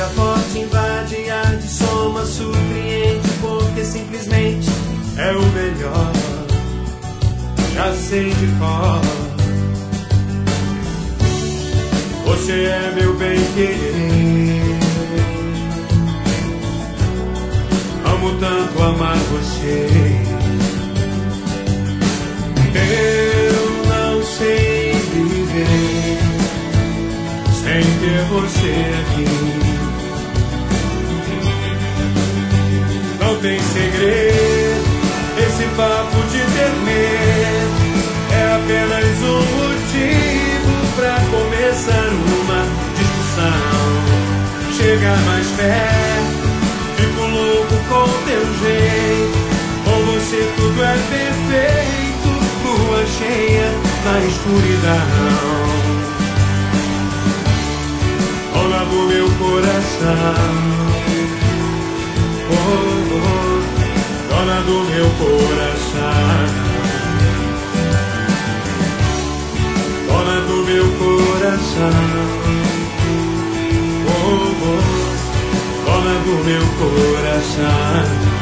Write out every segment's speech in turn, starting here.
Chega forte, invade, arde, soma, surpreende, porque simplesmente é o melhor. Já sei de cor. Você é meu bem-querer. Amo tanto amar você. Eu não sei viver sem ter você aqui. Não tem segredo esse papo de ter medo. É apenas um motivo pra começar uma discussão. Chegar mais perto, fico louco com teu jeito. Com você tudo é perfeito, lua cheia na escuridão. Dona do meu coração. Oh, oh, dona do meu coração. Dona do meu coração. Oh, oh, dona do meu coração.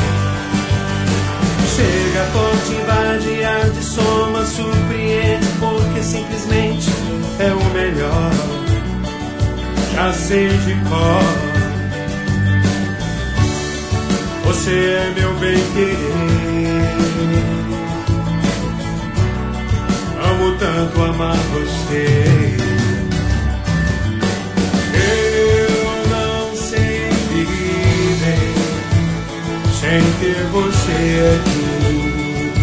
Chega forte, invade, arde, soma, surpreende, porque simplesmente é o melhor. Já sei de cor. Você é meu bem-querer. Amo tanto amar você. Eu não sei viver sem ter você aqui.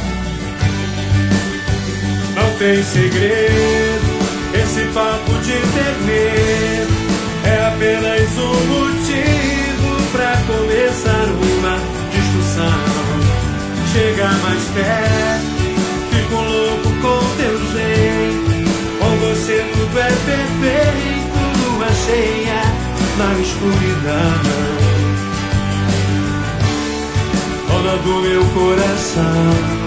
Não tem segredo esse papo de ter medo. É apenas um motivo pra começar uma discussão. Chegar mais perto, fico louco com teu jeito. Com você tudo é perfeito, lua cheia na escuridão. Dona do meu coração.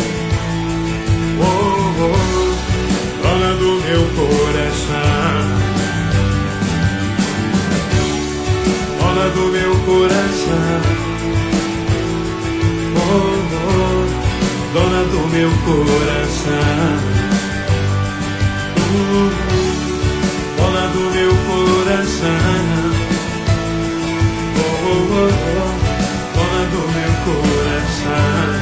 Oh, oh, dona do meu coração. Dona do meu coração. Oh, oh, dona do meu coração. Dona do meu coração. Oh, oh, oh, dona do meu coração.